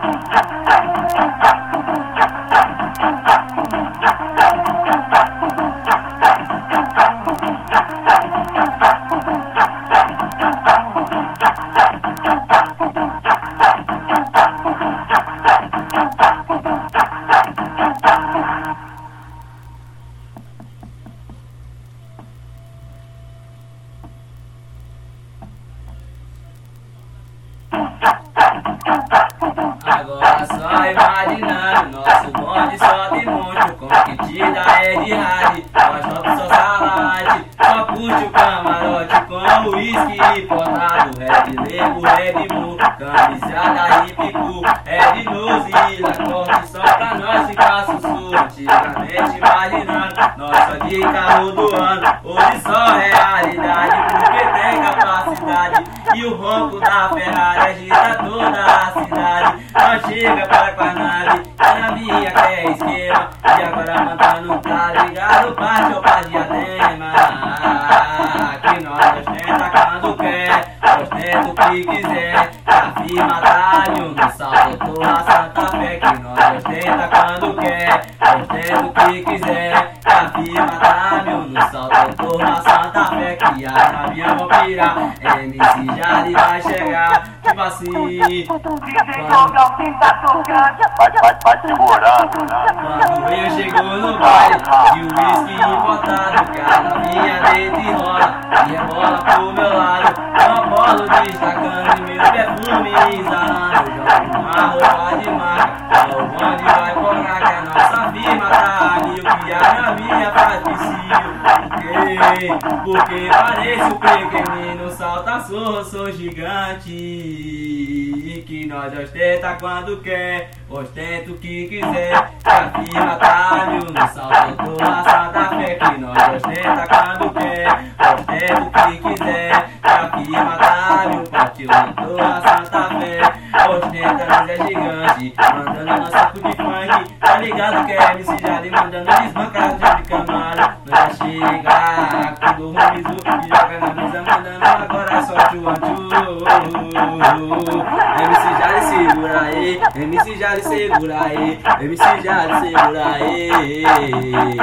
Agora só imaginando, nosso bonde só tem monte, o competida é de rádio, nós vamos só salade, só curte o camarote com uísque importado, Red Label, Red Bull, camisada hip cool, Red Nose e Lacoste, só pra nós ficar sussurro, antigamente imaginando, nós só de carro do ano, hoje só realidade, porque tem capacidade, e o ronco da Ferrari agita toda a cidade. Nós chega para com a nave, e na minha que é esquema, e agora mandando tá ligado, parte ou pra diadema. Que nós ostenta quando quer, ostenta o que quiser, que a firma talho no salto toda Santa Fé. Que nós ostenta quando quer, ostenta o que quiser, que a firma talho no salto toda Santa Fé. Que a navinha vão pirar, MC Jali vai chegar, tipo assim. Vai segurando. Quando eu chegou no baile, e o uísque importado, cada minha deita e rola, e a bola pro meu lado, uma bola destacando, meu perfume exalando, eu jogo uma roupa de marca, o bonde vai cobrar que a nossa firma tá aqui, o que a minha faz preciso, porque pareço pequenino, salta sou gigante, que nós ostenta quando quer, ostenta o que quiser, que a firma talho no salto toda Santa Fé. Que nós ostenta quando quer, ostenta o que quiser, que a firma talho no toda Santa Fé. Ostenta, nós é gigante, mandando nosso saco de funk, tá ligado que é MC Jali, mandando desbancado de camada. Nós já chega com do Romizu, que joga na mesa, mandando agora só tchu-tchu. MC Jali segura aí, MC Jali segura aí, MC Jali segura aí.